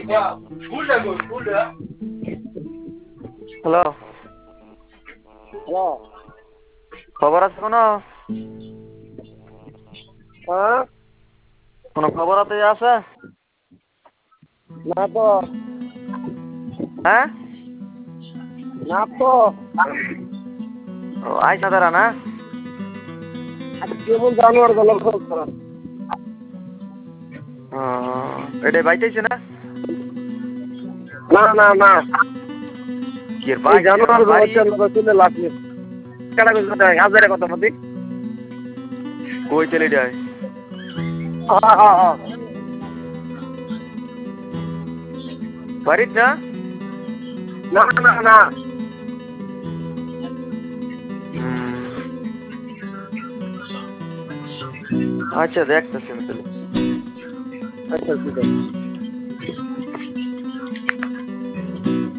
Hello, hello. খবর আছে কোনো? হ্যাঁ? কোনো খবর আছে? না তো। হ্যাঁ? না তো। ও আইসা তারা না? কেমন জানোয়ার গেল খারাপ। ও এটা বাইতেছে না? না না না, কি এর এই বাইতেছে না জানোয়ার বাড়ি? চলে লাভ নেই। কেডা কইছে হাজারে কথা মতি? কই চলে যায়? হ্যাঁ হ্যাঁ হ্যাঁ। বাড়িত না? না না না। আচ্ছা দেখতেছি আমি তাহলে। আচ্ছা ঠিক আছে।